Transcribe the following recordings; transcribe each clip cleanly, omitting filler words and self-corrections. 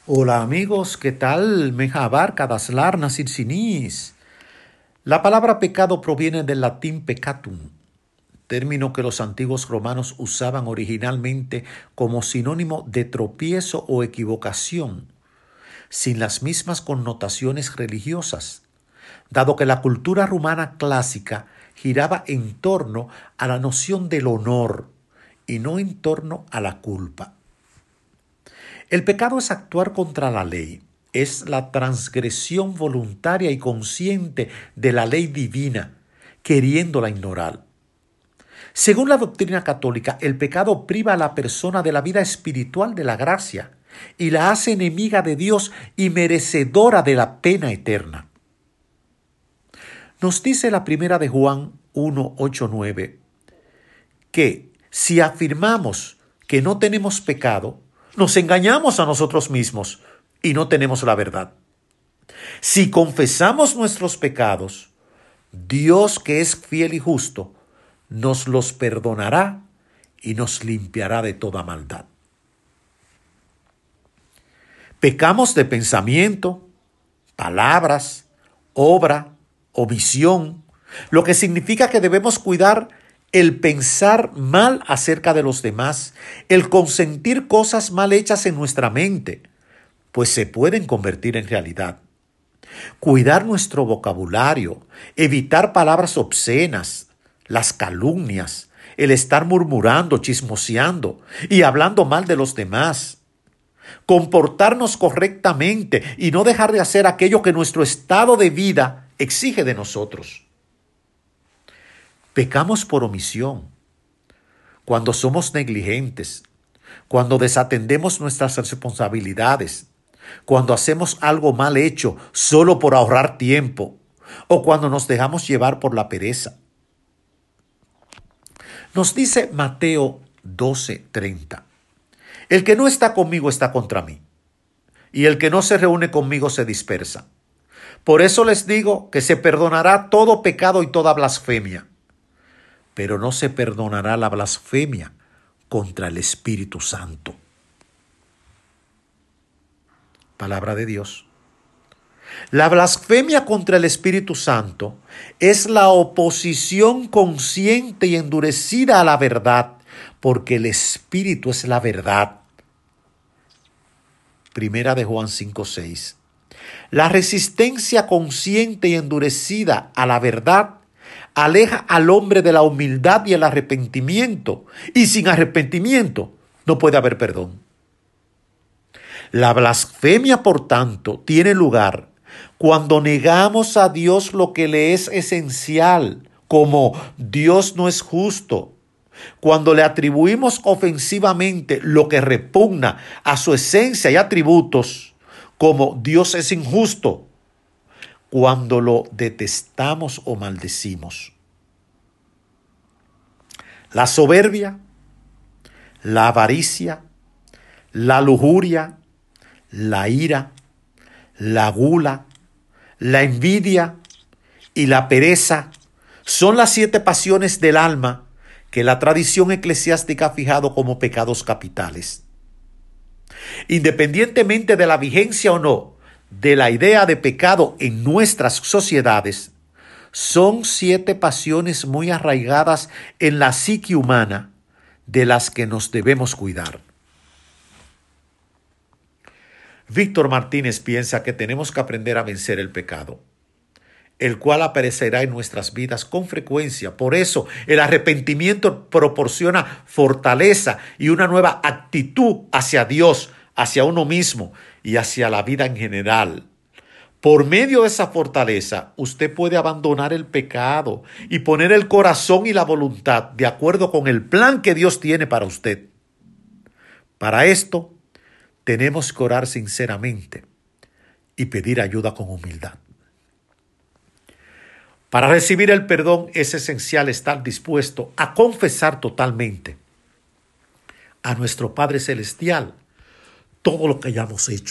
Hola amigos, ¿qué tal? Mejabar, Kadaslar, Nasir Sinis. La palabra pecado proviene del latín peccatum, término que los antiguos romanos usaban originalmente como sinónimo de tropiezo o equivocación, sin las mismas connotaciones religiosas, dado que la cultura rumana clásica giraba en torno a la noción del honor y no en torno a la culpa. El pecado es actuar contra la ley, es la transgresión voluntaria y consciente de la ley divina, queriéndola ignorar. Según la doctrina católica, el pecado priva a la persona de la vida espiritual de la gracia y la hace enemiga de Dios y merecedora de la pena eterna. Nos dice la primera de Juan 1, 8, 9, que si afirmamos que no tenemos pecado, nos engañamos a nosotros mismos y no tenemos la verdad. Si confesamos nuestros pecados, Dios, que es fiel y justo, nos los perdonará y nos limpiará de toda maldad. Pecamos de pensamiento, palabras, obra, omisión, lo que significa que debemos cuidar el pensar mal acerca de los demás, el consentir cosas mal hechas en nuestra mente, pues se pueden convertir en realidad. Cuidar nuestro vocabulario, evitar palabras obscenas, las calumnias, el estar murmurando, chismoseando y hablando mal de los demás. Comportarnos correctamente y no dejar de hacer aquello que nuestro estado de vida exige de nosotros. Pecamos por omisión, cuando somos negligentes, cuando desatendemos nuestras responsabilidades, cuando hacemos algo mal hecho solo por ahorrar tiempo o cuando nos dejamos llevar por la pereza. Nos dice Mateo 12:30, el que no está conmigo está contra mí, y el que no se reúne conmigo se dispersa. Por eso les digo que se perdonará todo pecado y toda blasfemia, pero no se perdonará la blasfemia contra el Espíritu Santo. Palabra de Dios. La blasfemia contra el Espíritu Santo es la oposición consciente y endurecida a la verdad, porque el Espíritu es la verdad. Primera de Juan 5:6. La resistencia consciente y endurecida a la verdad aleja al hombre de la humildad y el arrepentimiento, y sin arrepentimiento no puede haber perdón. La blasfemia, por tanto, tiene lugar cuando negamos a Dios lo que le es esencial, como Dios no es justo, cuando le atribuimos ofensivamente lo que repugna a su esencia y atributos, como Dios es injusto, cuando lo detestamos o maldecimos. La soberbia, la avaricia, la lujuria, la ira, la gula, la envidia y la pereza son las 7 pasiones del alma que la tradición eclesiástica ha fijado como pecados capitales. Independientemente de la vigencia o no de la idea de pecado en nuestras sociedades, son 7 pasiones muy arraigadas en la psique humana de las que nos debemos cuidar. Víctor Martínez piensa que tenemos que aprender a vencer el pecado, el cual aparecerá en nuestras vidas con frecuencia. Por eso, el arrepentimiento proporciona fortaleza y una nueva actitud hacia Dios, hacia uno mismo y hacia la vida en general. Por medio de esa fortaleza, usted puede abandonar el pecado y poner el corazón y la voluntad de acuerdo con el plan que Dios tiene para usted. Para esto, tenemos que orar sinceramente y pedir ayuda con humildad. Para recibir el perdón es esencial estar dispuesto a confesar totalmente a nuestro Padre Celestial todo lo que hayamos hecho.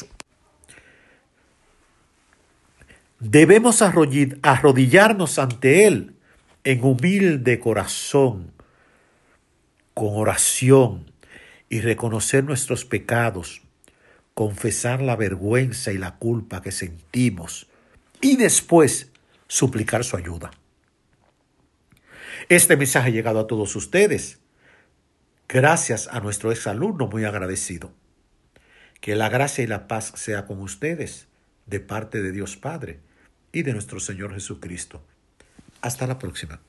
Debemos arrodillarnos ante Él en humilde corazón, con oración y reconocer nuestros pecados confesar la vergüenza y la culpa que sentimos y después suplicar su ayuda. Este mensaje ha llegado a todos ustedes gracias a nuestro exalumno muy agradecido. Que la gracia y la paz sea con ustedes de parte de Dios Padre y de nuestro Señor Jesucristo. Hasta la próxima.